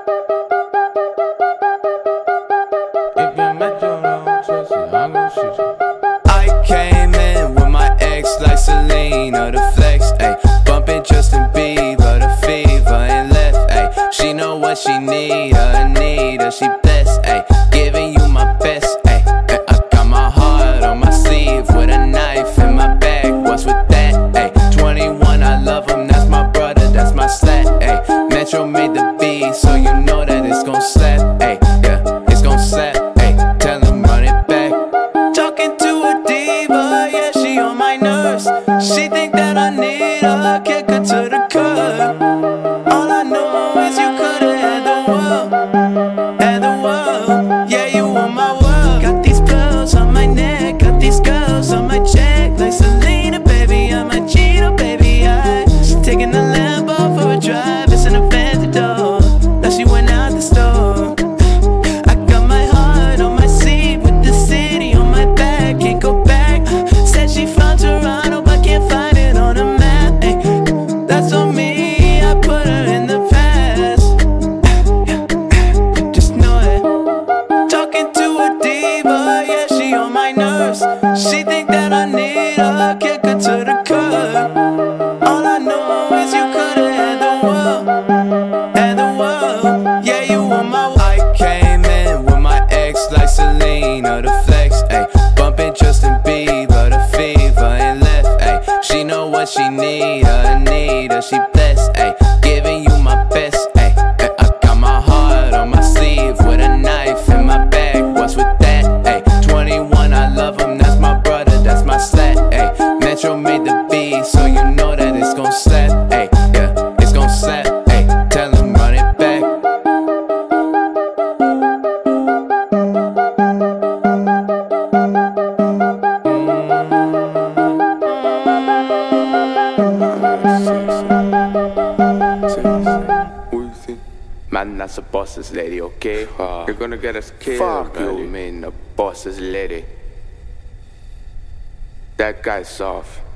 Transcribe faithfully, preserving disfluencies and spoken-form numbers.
I came in with my ex like Selena, the flex, ayy. Bumpin' Justin Bieber, the fever ain't left, ayy. She know what she need, her need her, she blessed, ayy. Giving you my best, ayy. I got my heart on my sleeve with a knife in my bag. What's with that, ayy? twenty-one, I love him, that's my brother, that's my slat, ayy. Metro made the beat, so you know that it's gon' slap, ayy. Yeah, it's gon' slap, ayy. Tell him run it back. Talking to a diva, yeah, she on my nerves. She think that I need her, kick her to the curb. All I know is you could've had the world, had the world. Yeah, you want my world. Got these pearls on my neck, got these girls on my check. Like Selena, baby, I'm a cheater, baby. I she taking the Lambo for a drive, it's an Aventador. Now she went out the store. I got my heart on my sleeve with the city on my back, can't go back. Said she found Toronto, but can't find it on a map. Ay, that's on me, I put her in the past. Just know it. Talking to a diva, yeah, she on my nerves. She think that I need her, kick her to the curb. All I know is you could've had the world, had the world. Yeah, you want my world. I came in with my ex like Selena, the flex, ayy. Bumpin' Justin Bieber, the fever ain't left, ayy. She know what she need, her need her, she blessed, ayy. Giving you my best, ayy. I got my heart on my sleeve with a knife in my bag. What's with that, ayy? twenty-one, I love him, that's my brother, that's my slat, ayy. Metro made the beat, so you know that it's gon' slap, ayy. Yeah, it's gon' slap, ayy. Tell him run it back. Man, that's a boss's lady, okay? Uh, You're gonna get us killed. Fuck you, mean a boss's lady. That guy's soft.